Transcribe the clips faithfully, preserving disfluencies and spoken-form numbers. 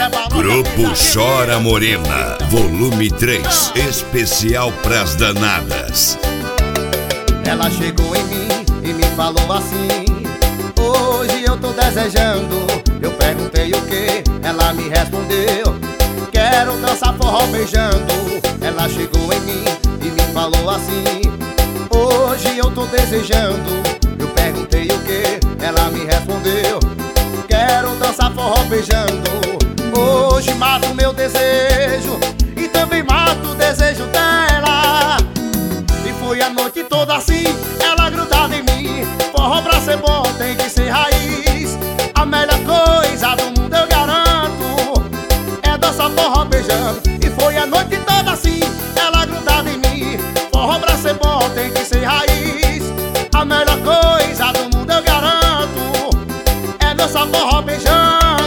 Grupo Chora Morena, volume três, especial pras danadas. Ela chegou em mim e me falou assim: hoje eu tô desejando. Eu perguntei o que, ela me respondeu: quero dançar forró beijando. Ela chegou em mim e me falou assim: hoje eu tô desejando. Eu perguntei o que, ela me respondeu: quero dançar forró beijando. Hoje mato meu desejo e também mato o desejo dela. E foi a noite toda assim, ela grudada em mim. Forró pra ser bom tem que ser raiz. A melhor coisa do mundo eu garanto é dançar forró beijando. E foi a noite toda assim, ela grudada em mim. Forró pra ser bom tem que ser raiz. A melhor coisa do mundo eu garanto é dançar forró beijando.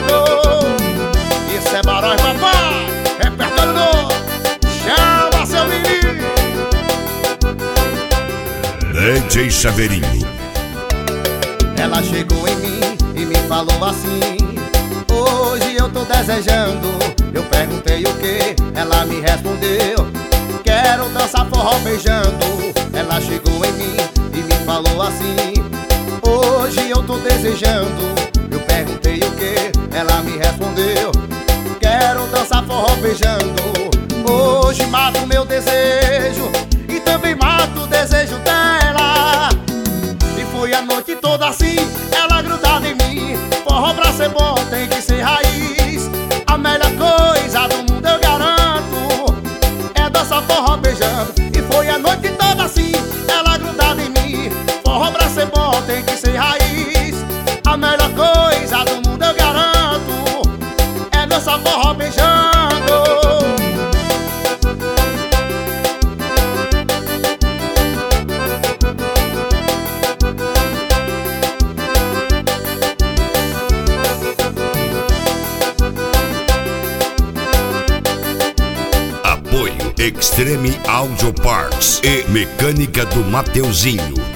Isso é Barões, papai, repertório novo. Chama seu menino D J Chaveirinho. Ela chegou em mim e me falou assim: hoje eu tô desejando. Eu perguntei o que, ela me respondeu: quero dançar forró beijando. Ela chegou em mim e me falou assim: hoje eu tô desejando. Eu perguntei o que, ela me respondeu: quero dançar forró beijando. Hoje mato meu desejo e também mato o desejo dela. E foi a noite toda assim, ela grudada em mim. Forró pra ser bom tem que ser raiz. A melhor coisa do mundo eu garanto é dançar forró beijando. E foi a noite toda assim, ela grudada em mim. Forró pra ser bom tem que ser raiz. A melhor coisa do mundo eu garanto é dançar forró beijando. Apoio Extreme Audio Parts e Mecânica do Mateuzinho.